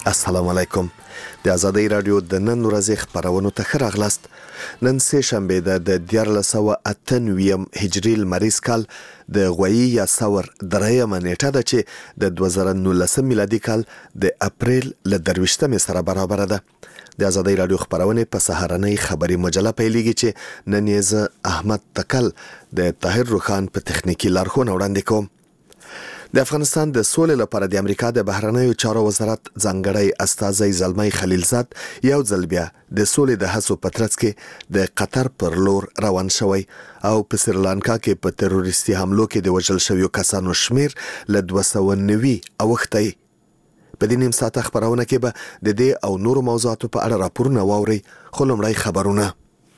السلام علیکم. د ازادۍ رادیو د نن ورځې خبرونو ته ښه راغلاست. نن سه شنبه ده د 1498 هجري لمریز کال د غویي یا ثور درېیمه نیټه ده چې د 2019 میلادي کال د اپریل له 23 سره برابر ده. د ازادۍ رادیو خبرونه په سهارنۍ خبري مجله پیلېږي چې نن یې زه احمد تکل د طاهر روخان په تخنیکی لارښوونه وړاندې کوم. د افغانستان د سولې لپاره د امریکا د بهرنیو چارو وزارت ځانګړی استازی زلمی خلیلزاد یو ځل بیا د سولې د هڅو په ترڅ کې د قطر پر لور روان شوی او په سریلانکا کې په تروریستي حملو کې د وژل شویو کسانو شمیر له 290 اوښتی. په دې نیم ساعت خبرونه کې به د دې او نورو موضوعاتو په اړه راپورونه واورئ. خو لومړی خبرونه.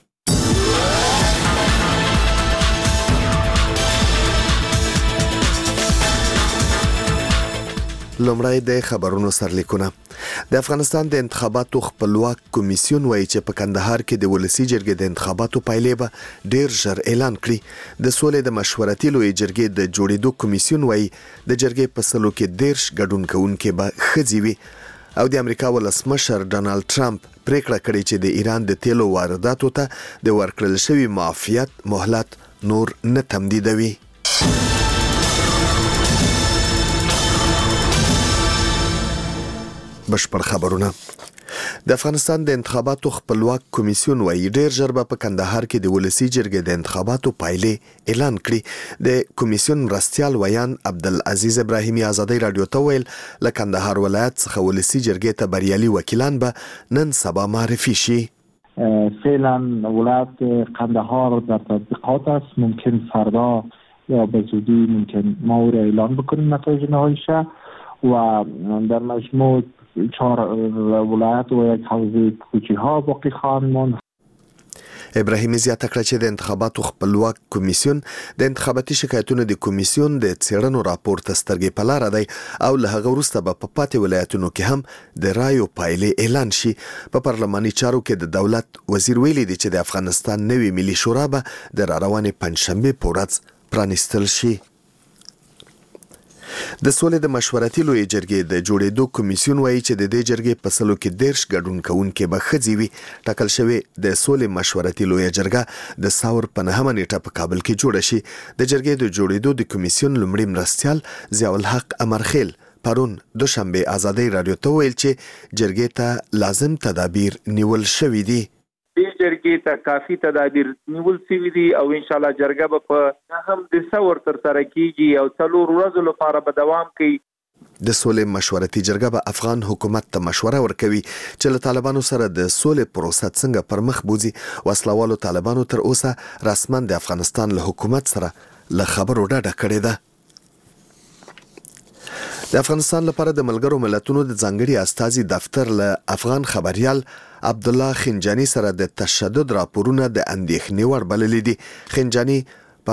لومړی د خبرونو سرلیکونه. د افغانستان د انتخاباتو خپلواک کمیسیون وایي چې په کندهار کې د ولسی جرګې د انتخاباتو پایلې به ډیر ژر اعلان کړي. د سولې د مشورتي لوی جرګې د جوړېدو کمیسیون وایي د جرګې په سلو کې 10 ګډون کوونکي به ښځې وي. او د امریکا ولسمشر ډانلډ ټرمپ پریکړه کړې چې د ایران د تیلو وارداتو ته د ورکړل شوی معافیت مهلت نور نه تمدیدوي. بشپړ خبرونه. د افغانستان د انتخاباتو خپلواک کمیسیون وایي ډیر ژر به په کندهار کې د ولسی جرګې د انتخاباتو پایلې اعلان کړي. د کمیسیون مرستیال ویان عبدالعزیز ابراهیمي ازادۍ رادیو ته ویل له کندهار ولایت څخه ولسی جرګې ته بریالي وکیلان به نن سبا معرفی شي. فعلا ولایت قندهار در تطبیقات است. ممکن فردا یا به زودی ممکن ما او را اعلان بکنیم نتایج نهاییش و در مجموع 4 ولایت و یک حوزه کوچی ها باقی خواهند ماند. ابراهیمی زیاته کړه چې د انتخاباتو خپلواک کمیسیون د انتخاباتي شکایتونو د کمیسیون د څېړنو راپور ته سترګې په لاره دی او له هغه وروسته به په پاتې ولایتونو کې هم د رایو پایلې اعلان شي. په پارلماني چارو کې د دولت وزیر ویلي دی چې د افغانستان نوې ملي شورا به د راروانې پنځشنبې په ورځ پرانیستل شي. د سولې د مشورتي لوی جرګې د جوړېدو کمیسیون وایي چې د دې جرګې په سلو کې 10 ګډون کوونکي به ښځې وي. ټاکل شوی د سولې مشورتي لوی جرګه د ثور په 9مه نیټه په کابل کې جوړه شي. د جرګې د جوړېدو د کمیسیون لومړي مرستیال ضیاء الحق امرخیل پرون دوشنبه ازادۍ رادیو ته ویل چې جرګې ته لازم تدابیر نیول شوي دي. دې جرګې ته کافي تدابیر نیول شوي دي او ان شاء الله جرګه به په هم د ثور تر سره کیږي او 4 ورځې لپاره به دوام کوي. د سولې مشورتي جرګه به افغان حکومت ته مشوره ورکوي چې له طالبانو سره د سولې پروسه څنګه پر مخ بوزي. وسلوالو طالبانو تر اوسه رسما د افغانستان له حکومت سره له خبرو ډډه کړې ده. د افغانستان لپاره د ملګرو ملتونو د ځانګړي استازي دفتر له افغان خبريال عبدالله خنجانی سره د تشدد راپورونه د اندېښنې وړ بللي دي. خنجانی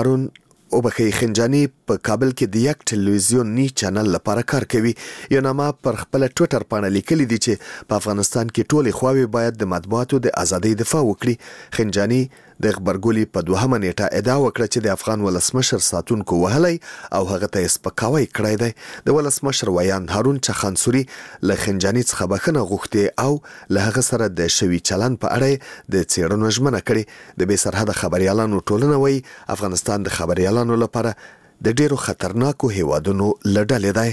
په کابل کې د یک ټلویزیوني چینل لپاره کار کوي. یو نامه پر خپل ټوئیټر باندې لیکلي دي چې په افغانستان کې ټولې خواوې باید د مطبوعاتو د ازادۍ دفاع وکړي. خنجانی د خبرګولي په 2مه نیټه ادعا وکړه چې د افغان ولسمشر ساتونکو وهلی او هغه ته سپکاوی کړی دی. د ولسمشر ویان هارون چخانسوري له خنجانی څخه بخښنه غوښتې او له هغه سره د شوي چلن په اړه د څېړنو ژمنه کړې. د بې سرحده خبريالانو ټولنه وایي افغانستان د خبريالانو لپاره د ډیرو خطرناکو هیوادونو له ډلې دی.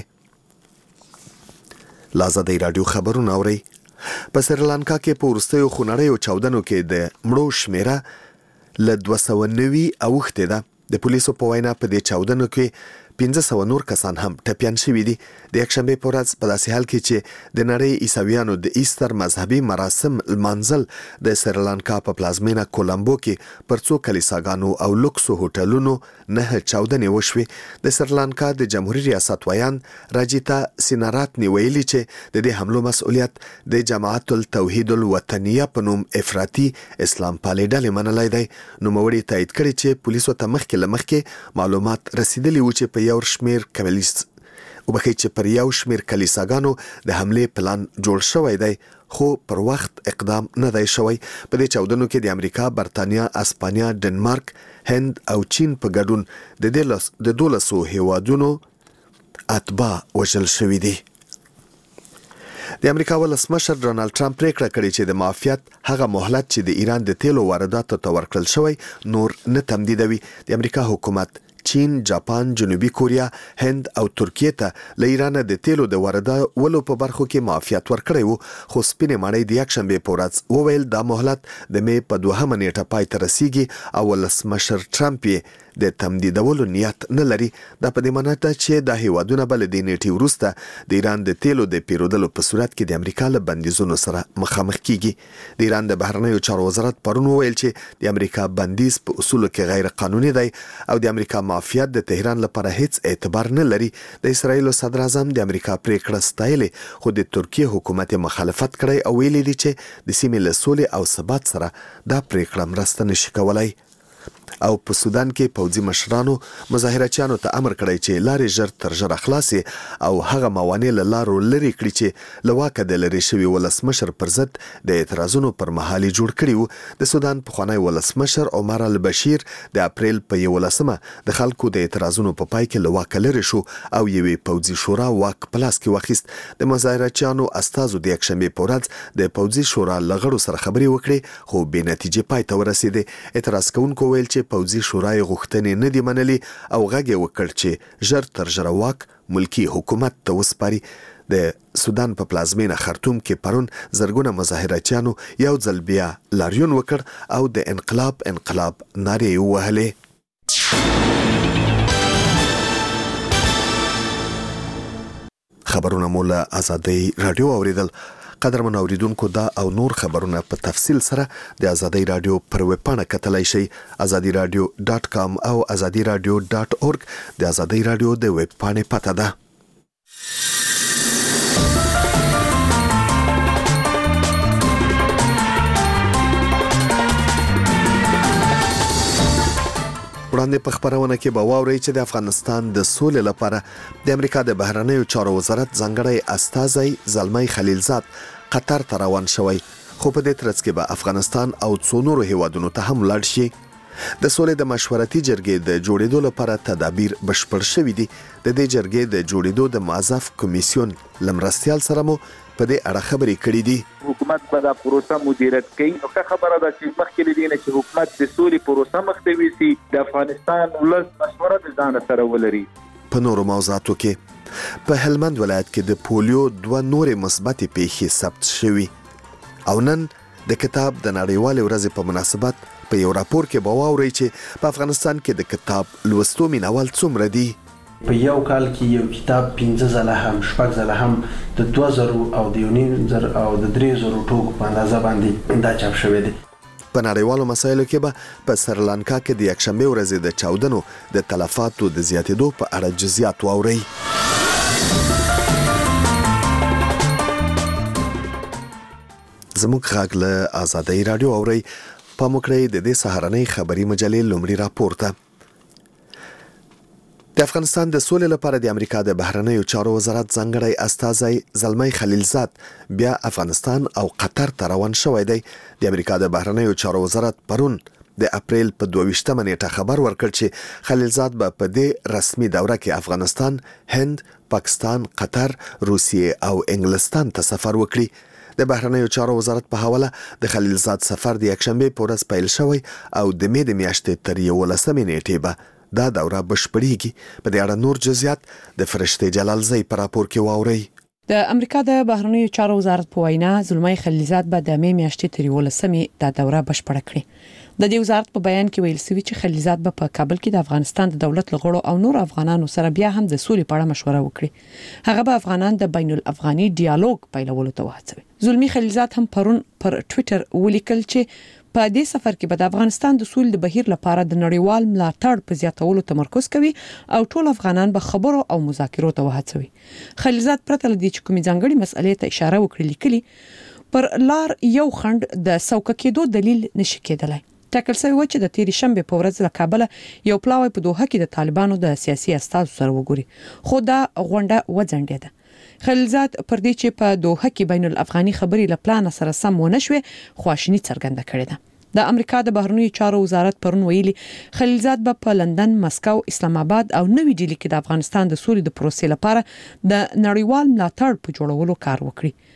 له ازادۍ رادیو خبرونه اورئ. په سریلانکا کې په وروستیو خونړیو چاودنو کې د مړو شمیره له 290 اوښتې ده. د پولیسو په وینا په دې چاودنو کې 500 نور کسان هم ټپیان شوي دي. د یکشنبې په ورځ په داسې حال کې چې د نړۍ عیسویانو د ایستر مذهبي مراسم لمانځل د سریلانکا په پلازمینه کولمبو کې پر څو کلیساګانو او لوکسو هوټلونو 9 چاودنې وشوې. د سریلانکا د جمهوریت ریاست ویان راجیتا سیناراتنی ویلي چې د دې حملو مسؤلیت د جماعت التوحید الوطنیه په نوم افراطي اسلام پالې ډلې منلی دی. نوموړي تایید کړی چې پولیسو ته مخکې معلومات رسیدلی و چې په یو شمیر کلیساګانو د حملې پلان جوړ شوی دی خو پر وخت اقدام نه دی شوی. په دې چاودنو کې د امریکا، برتانیا، اسپانیا، ډنمارک، هند او چین په ګډون د 12 هیوادونو اتباع وژل شوي دي. د امریکا ولسمشر ډونالد ټرمپ پریکړه کړې چې د معافیت هغه مهلت چې د ایران د تیلو وارداتو ته ورکړل شوی نور نه تمدیدوي. د امریکا حکومت چین، جاپان، جنوبي کوریا، هند او ترکیه ته له ایران د تیلو د واردولو په برخو کې معافیت ورکړی وو، خو سپینې ماڼۍ د یکشنبه په ورځ وویل دا مهلت د می په 2 نیټه پای ته رسیږي او ولسمشر ټرمپ د تمدیدولو نیت نه لري. دا په دې معنی ده چې د هیوادونو بل د نیټي وروسته د ایران د تیلو د پیرودلو په صورت کې د امریکا له بندیزونو سره مخامخ کیږي. د ایران د بهرنیو چارو وزارت پرون ویل چې د امریکا بندیز په اصولو کې غیر قانوني دی او د امریکا معافیت د تهران لپاره هیڅ اعتبار نه لري. د اسرایل صدر اعظم د امریکا پریکړه ستایلې، خو د ترکیه حکومت مخالفت کړی او ویلي دی چې د سیمې له سولې او ثبات سره دا پریکړه مرسته نشي کولای. او په سودان کې پوځي مشرانو مظاهرچیانو ته امر کړی چې لارې ژر تر ژره خلاصي او هغه موانع له لارو لري کړي چې لواکه د لري شوی ولسمشر پر ضد د اعتراضونو پر مهال جوړ کړي وو. د سودان پخوانی ولسمشر عمر البشیر د اپریل په 11 د خلکو د اعتراضونو په پای کې لواکه لري شو او یوې پوځي شورا واک پلاس کې واخیست. د مظاهرچیانو استازو د یکشنبه په ورځ د پوځي شورا لغړو سره خبرې وکړې، خو بې نتیجې پای ته ورسېدې. اعتراض کوونکو ویل چې پوځي شورای غوښتنې نه دی منلي او غږ یې وکړ چې ژر تر ژره واک ملکی حکومت ته وسپاري. د سودان په پلازمینه خرطوم کې پرون زرګونه مظاهرچیانو یو ځل بیا لاریون وکړ او د انقلاب نارې ووهلې. خبرونه مو له آزادۍ رادیو اوریدل. قدرمن اوریدونکو دا او نور خبرونه په تفصیل سره د آزادۍ رادیو پر ویب پاڼه کتلای شئ، azadiradio.com او azadiradio.org. د آزادۍ رادیو د ویب پاڼې پته ده. وړاندې په خبرونه کې به واورئ چې د افغانستان د سولې لپاره د امریکا د بهرنیو چارو وزارت ځانګړی استازی زلمی خلیلزاد قطر ته روان شوی، خو په دې ترڅ کې به افغانستان او څو نورو هیوادونو ته هم لاړ شي. د سولې د مشورتي جرګې د جوړېدو لپاره تدابیر بشپړ شوي دي. د دې جرګې د جوړېدو د معزف کمیسیون لمرستیال سره مو په دې اړه خبرې کړې دي. حکومت به دا پروسه مدیریت کوي. نو ښه خبره ده چې مخکې له دې نه چې حکومت د سولې پروسه مخ ته ویسي، د افغانستان ولس مشوره د ځان سره ولري. په نورو موضوعاتو کې په هلمند ولایت کې د پولیو 2 نورې مثبتې پیښې ثبت شوي او نن د کتاب د نړیوالې ورځې په مناسبت په یو راپور کې به واورئ چې په افغانستان کې د کتاب لوستو مینوال څومره دي. په یو کال کې یو کتاب 15 ځله هم 6 ځله هم د 2000 او د 9000 او د 3000 ټوک په اندازه باندې دا چاپ شوی دی. په نړیوالو مسایلو کې به په سریلانکا کې د یکشنبه ورځې د چاودنو د تلفاتو د زیاتېدو په اړه جزئیات واورئ. زموږ غږ له آزادۍ رادیو اورئ. پام وکړئ د دې سهارنۍ خبري مجلې لومړی راپور ته. د افغانستان د سولې لپاره د امریکا د بهرنیو چارو وزارت ځانګړی استازی زلمی خلیلزاد بیا افغانستان او قطر ته روان شوی دی. د امریکا د بهرنیو چارو وزارت پرون د اپریل په 22 نیټه خبر ورکړ چې خلیلزاد به په دې رسمي دوره کې افغانستان، هند، پاکستان، قطر، روسیې او انګلستان ته سفر وکړي. د بهرنیو چارو وزارت په حواله د خلیلزاد سفر د یکشنبه په ورځ پیل شوی او د می د میاشتې تر 11 نیټې به دا دوره بشپړیږي. په دې اړه نور جزئیات د فرشته جلالزی په راپور کې واورئ. د امریکا د بهرنیو چارو وزارت په وینا زلمی خلیلزاد به د می میاشتې تر 11 دا دوره بشپړه کړي. د دې وزارت په بیان کې ویل شوی چې خلیلزاد به په کابل کې د افغانستان د دولت لغړو او نور افغانانو سره بیا هم د سولې په اړه مشوره وکړي. هغه به افغانان د بین الافغاني ډیالوګ پیلولو ته وهڅوي. زلمی خلیلزاد هم پرون پر ټوئیټر ولیکل چې په دې سفر کې به د افغانستان د سولې د بهیر لپاره د نړیوال ملاتړ په زیاتولو تمرکز کوي او ټول افغانان به خبرو او مذاکرو ته وهڅوي. خلیلزاد پرته له دې چې کومې ځانګړي مسئلې ته اشاره وکړي لیکلي پر لار یو خند د سوکه کېدو دلیل نشي کېدلای. ټاکل شوی و چې د تیرې شنبه په ورځ له کابل یو پلاوی په دوحه کې د طالبانو د سیاسي استازو سره وګوري، خو دا غونډه وځنډېده. خلیلزاد پر دې چې په دوحه کې بین الافغاني خبرې له پلان سره سم ونه شوې خواشینی څرګنده کړې ده. د امریکا د بهرنیو چارو وزارت پرون ویلي خلیلزاد به په لندن، مسکو، اسلام آباد او نوې ډیلي کې د افغانستان د سولې د پروسې لپاره د نړیوال ملاتړ په جوړولو کار وکړي.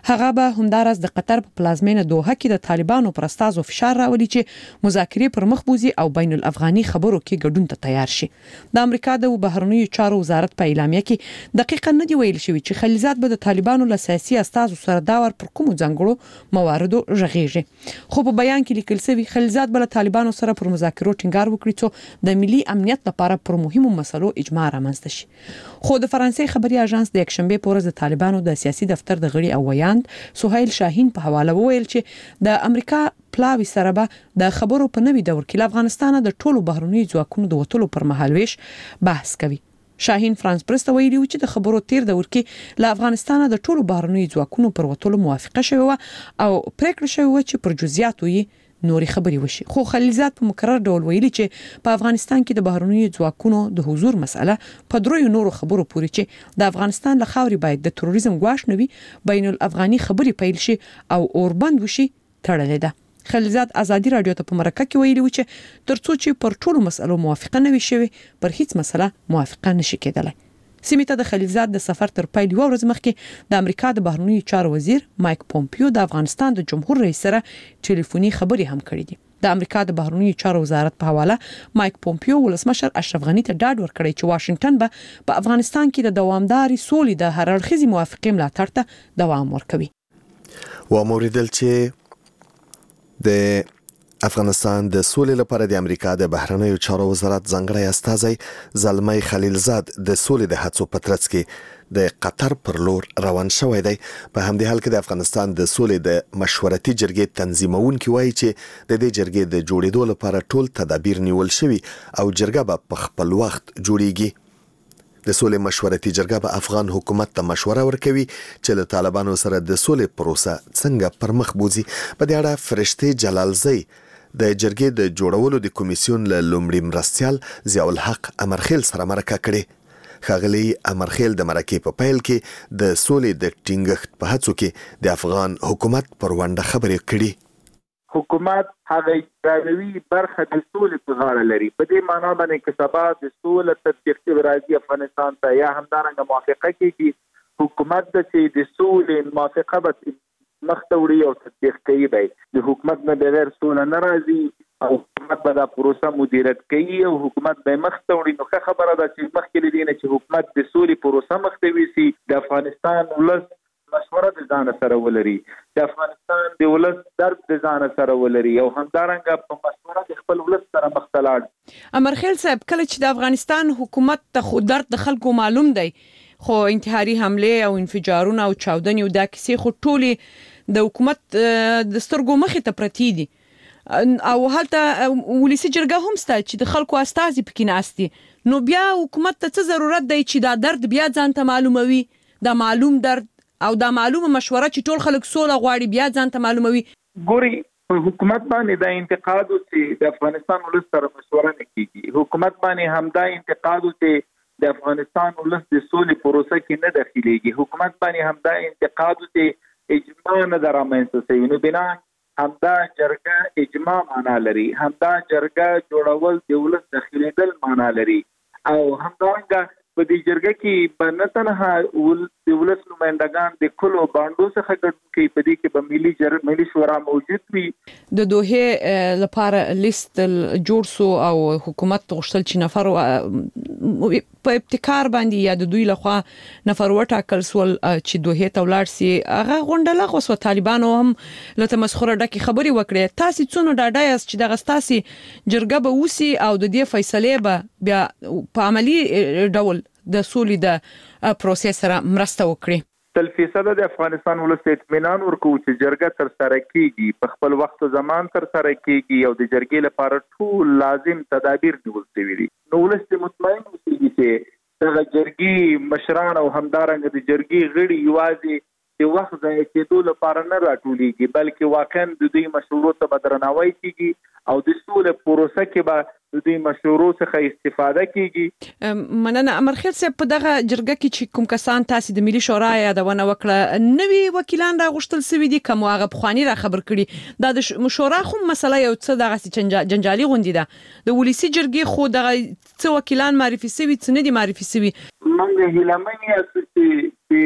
هغه به همدارس د قطر په پلازمینه دوحه کې د طالبانو پر استازو فشار راولي چې مذاکرې پر مخ بوزي او بین الافغاني خبرو کې ګډون ته تیار شي. د امریکا د بهرنیو چارو وزارت په اعلامیه کې دقیقاً نه دی ویل شوی چې خلیلزاد به د طالبانو له سیاسي استازو سره داور پر کوم ځانګړو مواردو ژغېږي. خو په بیان کې لیکل شوی خلیلزاد به له طالبانو سره پر مذاکرو ټینګار وکړي چې د ملي امنیت لپاره پر مهمو مسلو اجماع رامنځته شي. خو د فرانسې خبري اژانس د یکشنبه په ورځ د طالبانو د سیاسي دفتر د غړي او ویاند سهیل شاهین په حواله وویل چې د امریکا پلاوی سره به د خبرو په نوي دور کې افغانستان د ټولو بهرنیو ځواکونو د وټولو پر مهالويش بحث کوي. شاهین فرانس پرست ویلي و چې د خبرو تیر دور کې له افغانستان د ټولو بهرنیو ځواکونو پر وټولو موافقه شوه او پریکړه شوه چې پر جزئیاتو یې نوري خبري وشي. خو خلیلزاد په مکرر ډول ویلي چې په افغانستان کې د بهرنیو ځواکونو د حضور مسله په دروي نورو خبرو پورې چې د افغانستان له خاوري باید د تروریزم غواش نوي بین الافغاني خبري پیل شي او اوربند وشي تړلې ده. خلیلزاد ازادي رادیو ته په مرکه کې ویلي و چې ترڅو چې پر ټولو مسلو موافقه نه وي شوی پر هیڅ مسله موافقه نشي کېدلای. سیمې ته د خلیلزاد د سفر تر پیل یو ورځ مخکې د امریکا د بهرنیو چارو وزیر مایک پومپیو د افغانستان د جمهور رئیس سره ټلیفوني خبرې هم کړې دي. د امریکا د بهرنیو چارو وزارت په حواله مایک پومپیو ولسمشر اشرف غنی ته ډاډ ورکړی چې واشنگټن به په افغانستان کې د دوامداري سولې د هر اړخیزي موافقې ملاتړ ته دوام ورکوي. و موریدل چې د افغانستان د سولې لپاره د امریکا د بهرنیو چارو وزارت ځانګړی استازی زلمی خلیلزاد د سولې د هڅو په ترڅ کې د قطر پر لور روان شوی دی. په همدې حال کې د افغانستان د سولې د مشورتي جرګې تنظیمونکي وایي چې د دې جرګې د جوړېدو لپاره ټول تدابیر نیول شوي او جرګه به په خپل وخت جوړیږي. د سولې مشورتي جرګه به افغان حکومت ته مشوره ورکوي چې له طالبانو سره د سولې پروسه څنګه پر مخ بوزي. په دې اړه فرشته جلالزی د جرګې د جوړولو د کمیسیون له لومړي مرستیال ضیاء الحق امرخیل سره مرکه کړې. ښاغلي امرخیل د مرکې په پیل کې د سولې د ټینګښت په هڅو کې د افغان حکومت پر ونډه خبرې کړې. حکومت هغه اجرایوي برخه د سولې په غاړه لري. په دې معنی باندې چې سبا د سولې تطبیق کې راځي افغانستان ته یا همدارنګه موافقه کیږي حکومت د سولې موافقه به مخته وړي او تطبیق کوي. د حکومت نه بغیر سوله نه راځي او حکومت به دا پروسه مدیریت کوي او حکومت به مخته وړي. نو ښه خبره ده چې مخکې له دې نه چې حکومت د سولې پروسه مخته ویسي د افغانستان ولس مشوره د ځان سره ولري د افغانستان د ولس درد د ځان سره ولري او همدارنګه په مشوره د خپل ولس سره مخته لاړ. امرخیل صاحب کله چې د افغانستان حکومت ته خو درد د خلکو معلوم دی خو انتحاري حمله او انفجارونه او چاودنې او دا کیسې خو ټولې د حکومت د سترګو مخې ته پرتی دي او هلته ولسی جرګه هم ستاسو چې د خلکو استازي پکې ناستي. نو بیا حکومت ته څه ضرورت دی چې دا درد بیا ځان ته معلوموي دا معلوم درد او دا معلومه مشوره چې ټول خلک سوله غواړي بیا ځان ته معلوموي. ګوري حکومت باندې دا انتقاد چې د افغانستان ولس سره مشوره نه کیږي. حکومت باندې هم دا انتقاد چې د افغانستان ولس د سولې پروسه کې نه داخليږي. حکومت باندې هم دا انتقاد چې اجماع نه درامنځته شوی. نو بنا همدا جرګه اجماع معنا لري همدا جرګه جوړول د ولس داخليدل معنا لري او همدارنګه په دې جرګه کې به نه تنها د ولس نمائندگان د کلو باندو څخه ګډون کوي په دې کې به ملي شورا موجود وي. د دوه لپاره لیست جوړ سو او حکومت غوښتل چې نفر په ابتکار باندې یا د دوی لخوا نفر وټاکل سول چې دوه ته ولاړ سي. هغه غونډه لغوه طالبانو هم لته مسخره ډکه خبري وکړه. تاسو څونه ډاډه یاست چې دغه ستاسي جرګه به وسی او د دې فیصله به بیا په عملی ډول د سولې د پروسس سره مرسته وکړي؟ 100% د افغانستان ولس اطمینان ورکوي چې جرګه تر سره کیږي په خپل وخت او زمان تر سره کیږي او د جرګې لپاره ټول لازم تدابیر نیول شوي دي. نو ولس مطمئن اوسي چې د جرګې مشران او همدارنګه د جرګې غړي یوازې د وخت ځای کېدو لپاره نه راټولېږي بلکې واقعا د دوی مشورو ته درناوی کیږي او د سولې پروسه کې به د دوی مشورو څخه استفاده کیږي. مننه امرخیل صاحب. په دغه جرګه کې چې کوم کسان تاسو د ملي شورا یادونه وکړه نوی وکیلان راغوښتل سوي دي کوم هغه بخوانی را خبر کړي دا د مشورا خو مسله یو څه دغه جنجالي غونډه ده د ولسی جرګې خو دغه څه وکیلان معرفي سوي څه نه دي معرفي سوي. موږ هیلمن یو چې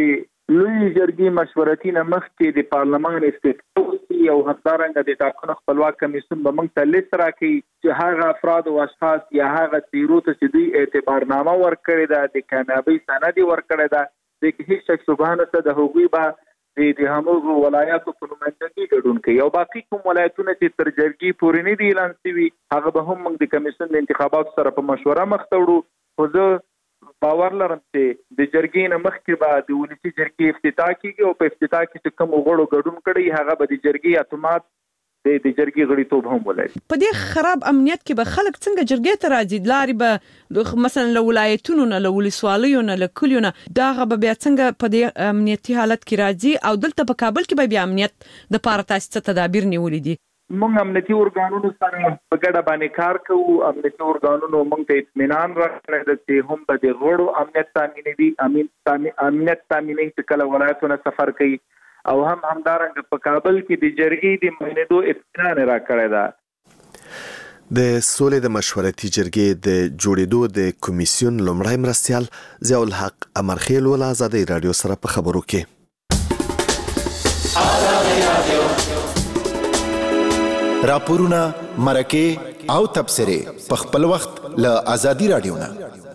لوی جرګې مشورتي نه مخکې د پارلمان استفتاء او همدارنګه د ټاکنو خپلواک کمیسیون به موږ ته لیست راکړي چې هغه افراد او اشخاص یا هغه څیرو ته چې دوی اعتبارنامه ورکړې ده د کامیابۍ سند ورکړی ده د هیڅ شک شبهه نشته د هغوی به د همغو ولایاتو په نمایندګي ګډون کوي او باقي کوم ولایتونه چې تر جرګې پورې نه دي اعلان شوي هغه به هم موږ د کمیسیون د انتخاباتو سره په مشوره مخ ته وړو. خو زه باور لرم چې د جرګې نه مخکې به د ولسي جرګې افتتاح کیږي او په افتتاح کې چې کوم غړو ګډون کړي هغه به د جرګې اعتماد د جرګې غړیتوب هم ولري. په دې خراب امنیت کې به خلک څنګه جرګې ته راځي؟ لارې به مثلا له ولایتونو نه له ولسوالیو نه له کلیو نه دغه به بیا څنګه په دې امنیتي حالت کې راځي او دلته په کابل کې به بیا امنیت د پاره تاسو څه تدابیر نیولې دي؟ موږ امنیتي ارګانونو سره په ګډه باندې کار کوو. امنیتي ارګانونو موږ ته اطمینان راکړی دی چې هم به د غړو امنیت تامینوي امنیت تامینوي چې کله ولایتونه سفر کوي او هم همدارنګه په کابل کې د جرګې د معاینېدو اطمینان راکړی دی. د سولې د مشورتي جرګې د جوړېدو د کمیسیون لومړی مرستیال ضیاء الحق امرخیل ول آزادۍ رادیو سره په خبرو کې راپورونه مرکه او تبصره په خپل وخت له آزادۍ رادیو نه.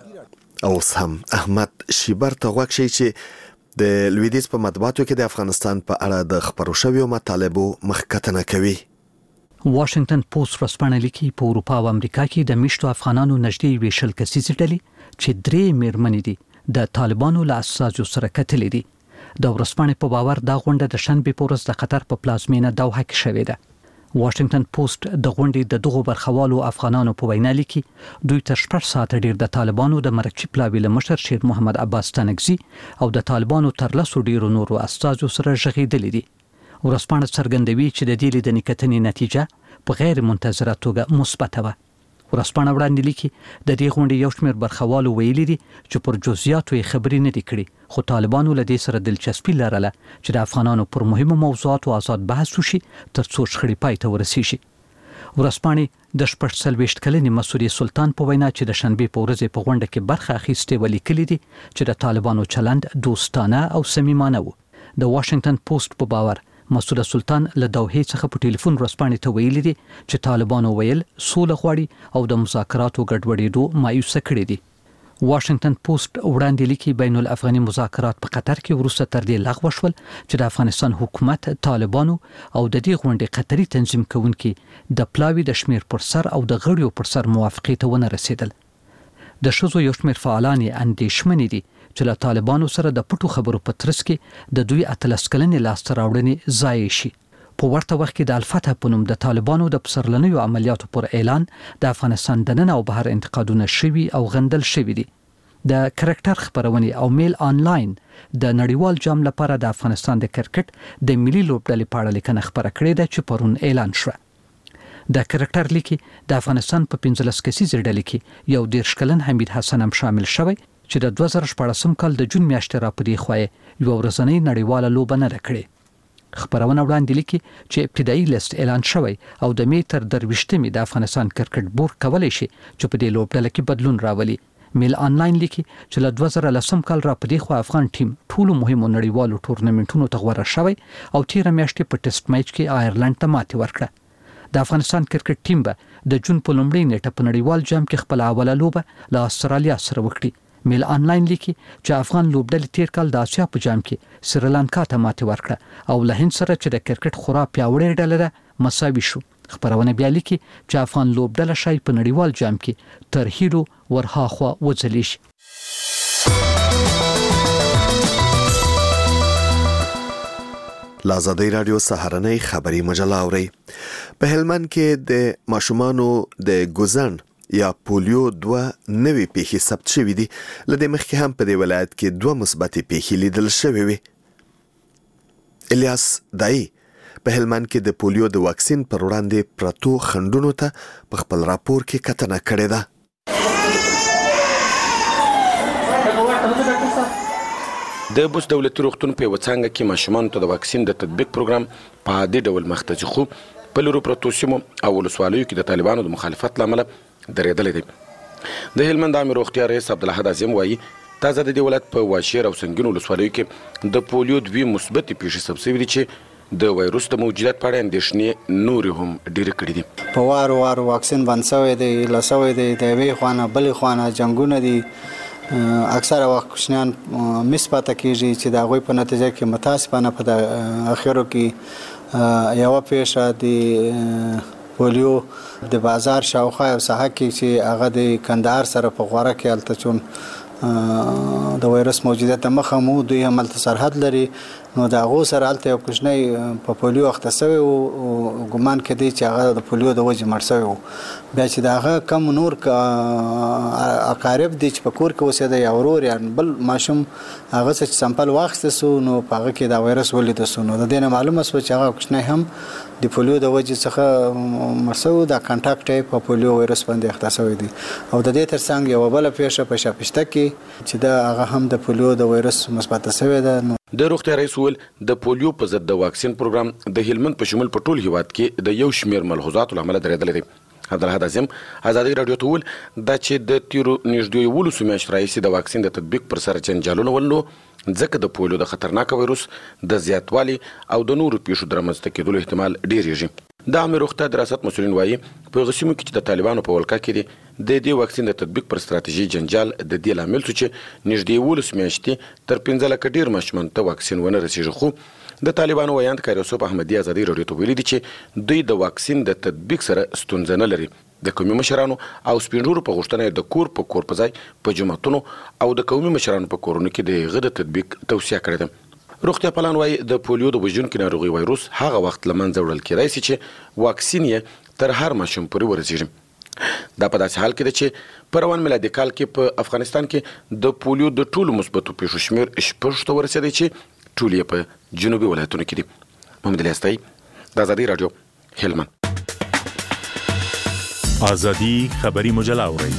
اوس هم احمد شیبر ته غوښ شي چې د لویدیځ په مطبوعاتو کې د افغانستان په اړه د خبرو شویو مطالبو مخکتنه کوي. واشنگټن پوسټ ورسپانه لیکي په اروپا او امریکا کې د میشتو افغانانو نږدې 20 کسیزې ډلې چې 3 میرمنې دي د طالبانو له اساسو سره کتلې دي. د ورسپانه په باور دا غونډه د شنبه په ورځ د قطر په پلازمینه دوحه کې شوې ده. واشنگټن پوسټ د غونډې د دغو برخوالو افغانانو په وینا لیکي دوی تر 8 ساعت ډیر د طالبانو د مرکزي پلاوي لمشر شیر محمد عباس تنگزي او د طالبانو تر لاسو ډیرو نورو استازو سره ژغېدلې دي. ورسپانه څرګندوي چې د دې لیدنې کتنې نتیجه په غیر منتظره توګه مثبته وه. ورسپانه وړاندې لیکي د دې غونډې یو شمېر برخوالو ویلي دي چې پر جزئیاتو یې خبرې نه دي کړي خو طالبانو له دې سره دلچسپي لرله چې د افغانانو پر مهمو موضوعاتو آزاد بحث وشي تر څو شخړې پای ته ورسیږي. ورسپانه د 46 کلنې مسعودي سلطان په وینا چې د شنبه په ورځ په غونډه کې برخه اخیستې ولیکلي دي چې د طالبانو چلند دوستانه او صمیمانه و. د واشنگټن پوسټ په باور مسعود سلطان له دوحې څخه په ټلیفون ورسپانې ته ویلي دي چې طالبانو ویل سوله غواړي او د مذاکراتو ګډوډېدو مایوسه کړي دي. واشنگټن پوسټ وړاندې لیکي بین الافغاني مذاکرات په قطر کې وروسته تر دې لغوه شول چې د افغانستان حکومت طالبانو او د دې غونډې قطري تنظیم کوونکي د پلاوي د شمیر پر سر او د غړیو پر سر موافقې ته ونه رسیدل. د شذو یو شمیر فعالان اندېښمنې دي چې له طالبانو سره د پټو خبرو په ترڅ کې د دوی 13 کلنې لاسته راوړنې ضایع شي. په ورته وخت کې د الفتح په نوم د طالبانو د پسرلنیو عملیاتو پر اعلان د افغانستان دننه او بهر انتقادونه شوي او غندل شوي دي. د کرکټر خبرونه او میل آنلاین د نړیوال جام لپاره د افغانستان د کرکټ د ملي لوبډلې په اړه لیکنه خبره کړې ده چې پرون اعلان شوه. د کرکټر لیکي د افغانستان په 15 کسیزې ډلې کې یو 10 کلن حمید حسن هم شامل شوی چې د 2014 کال د جون میاشتې راپدې خوې یو ورځنی نړیواله لوبه نه کړې. خبرونه وړاندې لیکي چې ابتدایي لیست اعلان شوی او د می تر 23 د افغانستان کرکټ بورډ کولای شي چې په دې لوبډله کې بدلون راولي. میل آنلاین لیکي چې له 2010 کال راپدې خو افغان ټیم ټولو مهمو نړیوالو ټورنمنټونو ته غوړه شوی او 13 میاشتې په ټیسټ میچ کې آیرلند ته ماتې ورکړه. د افغانستان کرکټ ټیم به د جون په لومړۍ نیټه په نړیوال جام کې خپل اوله لوبه له استرالیا سره وکړي. میل آنلاین لیکي چې افغان لوبډلې تیر کال د آسیا په جام کې سریلانکا ته ماتې ورکړه او له هند سره چې د کرکټ خورا پیاوړې ډله ده مساوي شو. خبرونه بیا لیکي چې افغان لوبډله شای په نړیوال جام کې تر هیرو ورهاخوا وځلی شي. لازادۍ رادیو سهارنۍ خبری مجله اوري. په هلمند کې د ماشومانو د ګوزن یا پولیو 2 نوې پیښې ثبت شوې دي. لدې مخکې هم په دې ولایت کې 2 مثبتې پیښې لیدل شوې وي. الیاس دای په هلمند کې د پولیو د واکسین پر وړاندې پرتو خندونو ته په خپل راپور کې کتنه کړې ده. د بوس دولتي روغتون په وڅانګه کې ماشومان ته د واکسین د تطبیق پروګرام په عادي ډول مخ ته ځي، په لورو پرتو سیمو او ولسوالیو کې د طالبانو د مخالفت لامل درېدلې دي. د هلمند عامه روغتیا رئیس عبدالحد اعظم وایي تازه د دې ولایت په واشیر او سنګین ولسوالیو کې د پولیو 2 مثبتې پیښې ثبت شوې دي چې د وایروس د موجودیت په اړه اندېښنې نورې هم ډېرې کړې دي. په وارو واکسین بند شوی دی، لسوی دی، د یوې خوانه بلې خوانه جنګونه دي. اکثره وخت کوچنیان مس پاته کېږي چې د هغوی په نتیجه کې متاسفانه په د اخرو کې یوه پیښه د پولیو د بازار شاوخوا یو ساحه کې چې هغه د کندهار سره په غوره کې هلته چون د وایرس موجودیت مخه مو دوی هم هلته سرحد لري، نو د هغو سره هلته یو کوچنی په پولیو اخته سوی و، ګمان کېدی چې هغه د پولیو د وجې مړ سوی و. بیا چې د هغه کم نور اقارب دي چې په کور کې اوسېده یا ورور یا بل ماشوم هغه څه چې سمپل واخیسته سو، نو په هغه کې دا وایرس ولیده سو. نو د دې نه معلومه سوه چې هغه کوچنی هم د پولیو د وجې څخه مړ سوی، دا کنټاکټ یې په پولیو وایرس باندې اخته سوی دی. او د دې تر څنګ یوه بله پیښه په شاپشته کې چې دا هغه هم د پولیو د وایرس مثبته سوی ده. د روغتیا رئیس وویل د پولیو په ضد د واکسین پروګرام د هلمند په شمول په ټول هیواد کې د یو شمېر ملحوظاتو له امله درېدلی دی. عبدالحد اعظم ازادي راډیو ته وویل دا چې د تیرو نږدې 11 میاشتو راهیسې د واکسین د تطبیق پر سر جنجالونه ول، نو ځکه د پولیو د خطرناک وایروس د زیاتوالي او د نورو پیښو د رامنځته کېدلو احتمال ډېرېږي. د عامې روغتیا د ریاست مسؤلین وایي په هغه سیمو کې چې د طالبانو په ولکه کې دي د دې واکسین د تطبیق پر ستراتیژي جنجال د دې لامل شو چې نږدې 11 میاشتې تر 15 لکه ډېر ماشومان ته واکسین ونه رسېږي. خو د طالبانو ویاند کار یوسف احمدي ازادي راډیو ته ویلي دي چې دوی د واکسین د تطبیق سره ستونزه نه لري. د قومي مشرانو او سپینږیرو په غوښتنه د کور په ځای په جوماتونو او د قومي مشرانو په کورونو کې د هغه د تطبیق توصیه کړې ده. روغتیا پالان وایي د پولیو د وژونکي ناروغۍ وایروس هغه وخت له منځه وړل کېدای شي چې واکسین یې تر هر ماشوم پورې ورسېږي. دا په داسې حال کې ده چې په روان میلادي کال کې په افغانستان کې د پولیو د ټولو مثبتو پیښو شمېر 6 ته ورسېدی چې ټول یې په جنوبي ولایتونو کې دي. محمد علي استایي، د ازادي راډیو، هلمند. ازادي خبري مجله اورئ.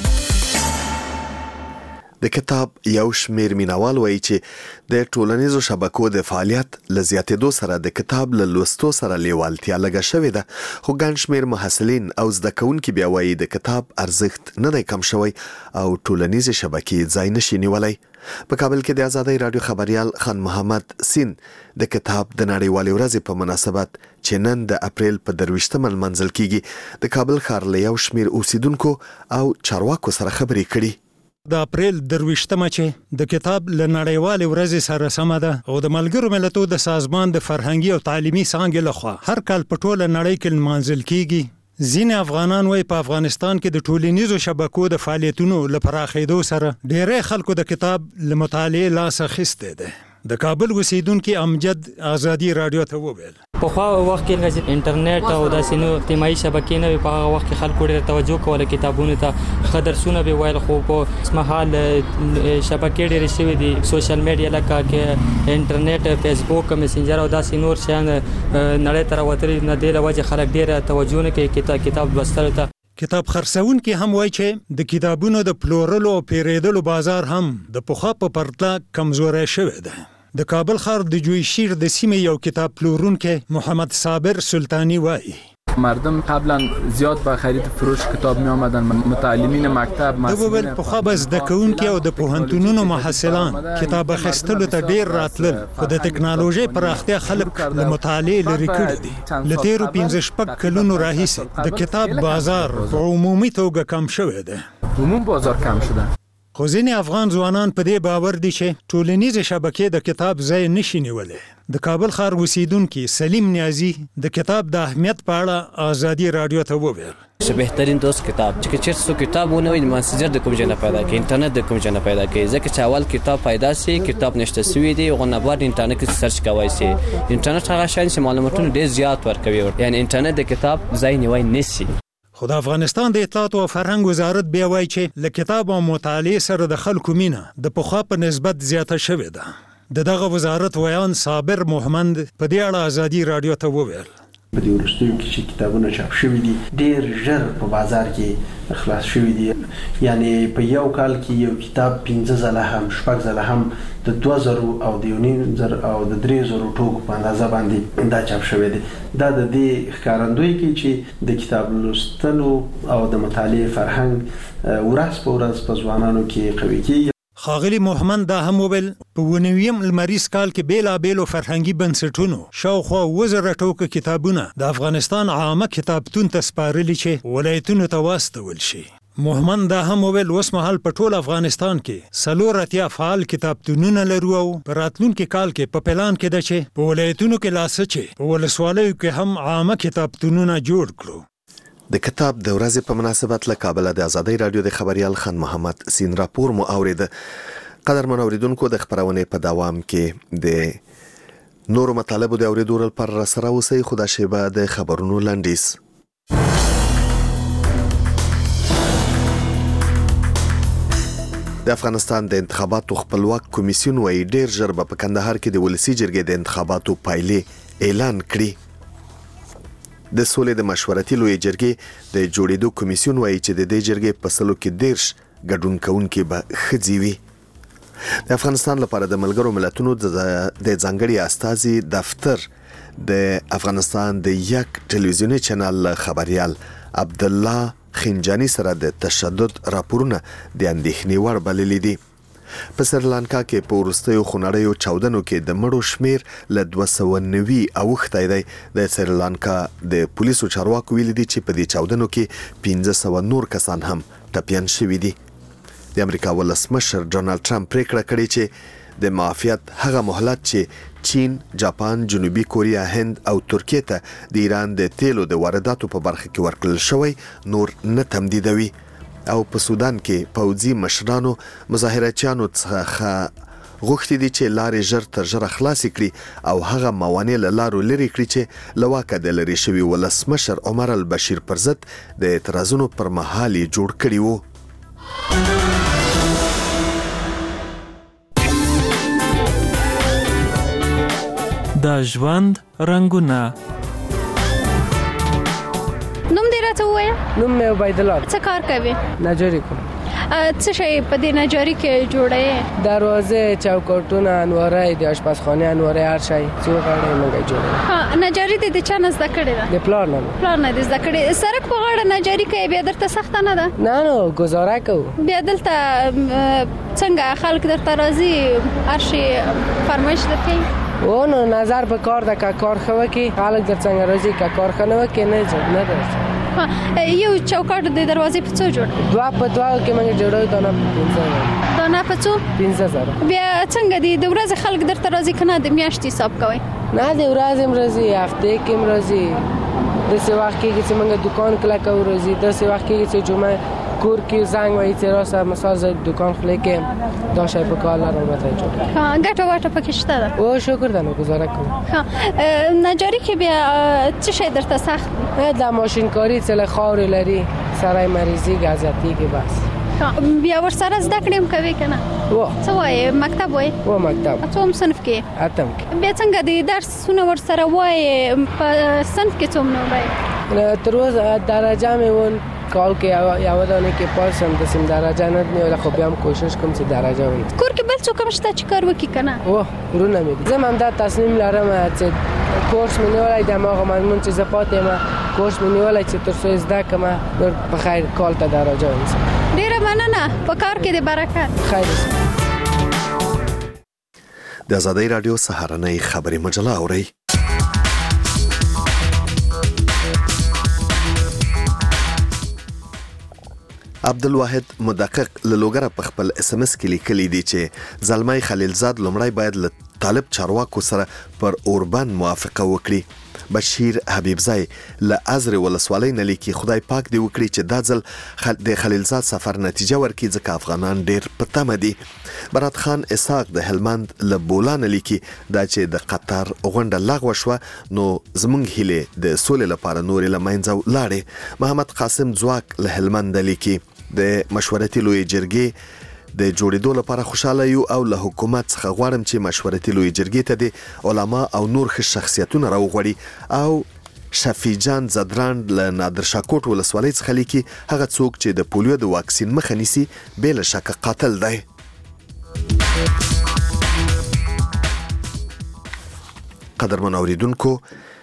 د کتاب یو شمېر مینوال وایي چې د ټولنیزو شبکو د فعالیت له زیاتېدو سره د کتاب له لوستو سره لیوالتیا لږه شوې ده، خو ګڼ شمېر محصلین او زده کوونکي بیا وایي د کتاب ارزښت نه دی کم شوی او ټولنیزې شبکې ځای نشي نیولی. په کابل کې د ازادۍ راډیو خبریال خان محمد سین د کتاب د نړیوالې ورځې په مناسبت چې نن د اپریل په 23 لمانځل کیږي د کابل ښار له یو شمېر اوسیدونکو او چارواکو سره خبرې کړي. د اپریل 23 چې د کتاب له نړیوالې ورځې سره سمه ده او د ملګرو ملتونو د سازمان د فرهنګي او تعلیمي څانګې لخوا هر کال په ټوله نړۍ کې لمانځل کیږي. ځینې افغانان وایي په افغانستان کې د ټولنیزو شبکو د فعالیتونو له پراخېدو سره ډېری خلکو د کتاب له مطالعې لاس اخیستی دی. د کابل اوسیدونکي امجد ازادي راډیو ته وویل په خو وخت کې انټرنیټ او داسې نو اجتماعي شبکې نه په هغه وخت کې خلکو ډېر توجه کوله کتابونو ته، ښه درسونه به ویل، خو په اسمحال شبکې ډېرې شوي دي، سوشل میډیا لکه کې انټرنیټ، فیسبوک، میسنجر او داسې نور شیان نړۍ ته راوتلي نه دي، له وجې خلک ډېره توجه نه کوي کتاب لوستلو ته. کتاب خرڅونکي هم وایي چې د کتابونو د پلورلو او پیرودلو بازار هم د پخوا په پرتله کمزوری شوی دی. د کابل ښار د جویشیر د سیمې یو کتاب پلورونکی محمد صابر سلطانی وایي مردم قبلا زیاد به خرید فروش کتاب می آمدن، متعلمین مکتب مسئولین په خو به زده کوونکي او د پوهنتونونو محصلان کتاب اخیستلو ته ډیر راتلل، خو د ټکنالوژي پراختیا خلک له مطالعې لرې کړي دي. له تیرو 15 کلونو راهیسې د کتاب بازار په عمومي توګه کم شوی دی. عموم بازار کم شده. خو ځینې افغان ځوانان په دې باور دي چې ټولنیزې شبکې د کتاب ځای نشي نیولی. د کابل ښار اوسیدونکي سلیم نیازي د کتاب د اهمیت په اړه ازادي راډیو ته وویل چې بهترین دوست کتاب چې چیرته کتاب ونه وي ماسنجر د کوم جنه پیدا کوي، انټرنیټ د کوم جنه پیدا کوي، ځکه چې اول کتاب پیدا سي کتاب نشته سوي دی او نه بعد انټرنیټ کې سرچ کوي سي. انټرنیټ هغه شان چې معلوماتونه ډېر زیات ورکوي، یعنی انټرنیټ د کتاب ځای نیوي نشي. خو د افغانستان د اطلاعات او فرهنګ وزارت بیا وایي چې له کتاب او مطالعې سره د خلکو مینه د پخوا په نسبت زیاته شوې ده. دغه وزارت ویان صابر محمد په دې اړه ازادي راډیو ته وویل په دې وروستیو کې چې کتابونه چاپ شوي دي ډېر ژر په بازار کې خلاص شوي دي، یعنی په یو کال کې یو کتاب 15 ځله هم 6 ځله هم د 2000 او د 1000 او د 3000 ټوکو په اندازه باندې دا چاپ شوی دی. دا د دې ښکارندوی کوي چې د کتاب لوستلو او د مطالعې فرهنګ ورځ په ورځ په ځوانانو کې قوي کیږي. ښاغلي محمد دا هم وویل په 19 لمریز کال کې بیلابیلو فرهنګي بنسټونو شاوخوا 1000 ټوکه کتابونه د افغانستان عامه کتابتون ته سپارلي چې ولایتونو ته واستول شي. محمد دا هم وویل اوس مهال په ټول افغانستان کې 4 فعال کتابتونونه لرو او په راتلونکي کال کې په پلان کې ده چې په ولایتونو کې لاسه چې په ولسوالیو کې هم عامه کتابتونونه جوړ کړو. د کتاب د ورځې په مناسبت له کابل د آزادۍ رادیو د خبريال خان محمد سین راپور مو اورید. قدرمن اوریدونکو د خبرونه په دوام کې د نورو مطالبو د اوریدو لپاره سره اوسئ. خدا شیبه د خبرونو لنډیس. د افغانستان د انتخاباتو خپلواک کمیسیون وايي ډیر ژر په کندهار کې د ولسی جرګې د انتخاباتو پایلې اعلان کړي. د سولې د مشورتي لوی جرګې د جوړېدو کمیسیون وايي چې د دې جرګې په سلو کې 10 ګډون کوونکي به ښځې وي. د افغانستان لپاره د ملګرو ملتونو د ځانګړي استازي دفتر د افغانستان د یک ټلویزیوني چینل خبريال عبد الله خنجانی سره د تشدد راپورونه د اندېښنې وړ بللي دي. په سریلانکا کې په وروستیو خونړیو چاودنو کې د مړو شمیر له 290 اوښتی دی. د سریلانکا د پولیسو چارواکو ویلي دي چې په دې چاودنو کې 1500 نور کسان هم ټپیان شوي دي. د امریکا ولسمشر ډونالد ټرمپ پریکړه کړې چې د معافیت هغه مهلت چې چین، جاپان، جنوبي کوریا، هند او ترکیه ته د ایران د تیلو د وارداتو په برخه کې ورکړل شوی نور نه تمدیدوي. او په سودان کې پوځي مشرانو مظاهرچیانو څخه غوښتي دي چې لارې ژر تر ژره خلاصې کړي او هغه موانع له لارو لرې کړي چې له واکه د لرې شوي ولسمشر عمر البشیر پر ضد د اعتراضونو پر مهال یې جوړ کړي وو. د ژوند رنګونه. نوم دې راته ووایه. نوم مې عبید الله. څه کار کوي؟ نجاري کوم. څه شی په دې نجاري کې جوړې؟ دروازې، چوکاټونه، انوارې، د آشپزخانه انوارې، هر شی چې غواړې موږ جوړوو. ها، نجاري دې د چا نه زده کړې ده؟ د پلار نه. پلار نه دې زده کړې. سرک په غاړه نجاري کوي، بیا درته سخته نه ده؟ نه گزاره کوو. بیا دلته څنګه خلک درته راځي، هر شی فرمایش درکوي؟ نو نظر به کار ده که کار خواه که خلق در څنګه راځي که کار خنوه که نه درځي. یو چوکاټ د دروازې په څو جوړ؟ 2 په 2 کې موږ جوړوي. دانه په څو؟ 15000. بیا څنګه دی د ورځې خلک درته راځي کنه د میاشتې حساب کوي؟ نه د ورځې هم راځي، هفته کې هم راځي. داسې وخت کې چې موږ دکان کله کوو راځي، داسې وخت کې چې جمعه کور کې زنګ وایي چې راسه مثال زه دکان خولې کې دا شی په کار لرم راته جوړ. ها، ګټه واټه پکې شته ده؟ او شکر ده، نو گزاره کوم. ها، نجاری کې بیا څه شی درته سخت؟ د ماشین کاری څه خاور لري، سرای مریضی، غزتی کې بس. بیا ور سره زده کړم کوي کنه؟ څه وایي مکتب وایي؟ مکتب. څوم صنف کې؟ اتم کې. بیا څنګه د درسونه ور سره وایي په صنف کې څوم نه وایي؟ تر اوسه درجه مې ون کال کې یو دانه کې پاسم د سیم درجه نه میول، خو بیا هم کوشش کوم چې درجه ونی. کور کې بل څوک مشته چې کار وکي کنه؟ ورونه مې زه هم دا تصمیم لرم چې کورس مې نیولای د ماغه مضمون چې زپاتې ما کورس مې نیولای چې تر څو زده کما نور په خیر کال ته درجه ونیسم. ډیره مننه، په کار کې د برکت. خیر. د آزادۍ رادیو سهارنۍ خبري مجله اوري. عبدالواحد مدقق له لوګره په خپل SMS کې لیکلي دي چې زلمای خلیلزاد لومړی باید له طالب چارواکو سره پر اوربند موافقه وکړي. بشیر حبیبزای له ازر ولسوالۍ نه لیکي خدای پاک دی وکړي چې دا ځل د خلیلزاد سفر نتیجه ورکړي ځکه افغانان ډیر په تمه دي. برات خان اسحاق د هلمند له بولان لیکي دا چې د قطر غونډه لغوه شوه نو زمونږ هیله د سولې لپاره نور له منځه لاړې. محمد قاسم ځواک له هلمند لیکي د مشورتي لوی جرګې د جوړېدو لپاره خوشاله یو او له حکومت څخه غواړم چې مشورتي لوی جرګې ته د علما او نور ښه شخصیتونه راوغوړي. او شفیع جان زدران له نادر شاکوټ ولسوالۍ څخه لیکي هغه څوک چې د پولیو د واکسین مخه نیسي بې له شکه قاتل دی. قدرمن اوریدونکو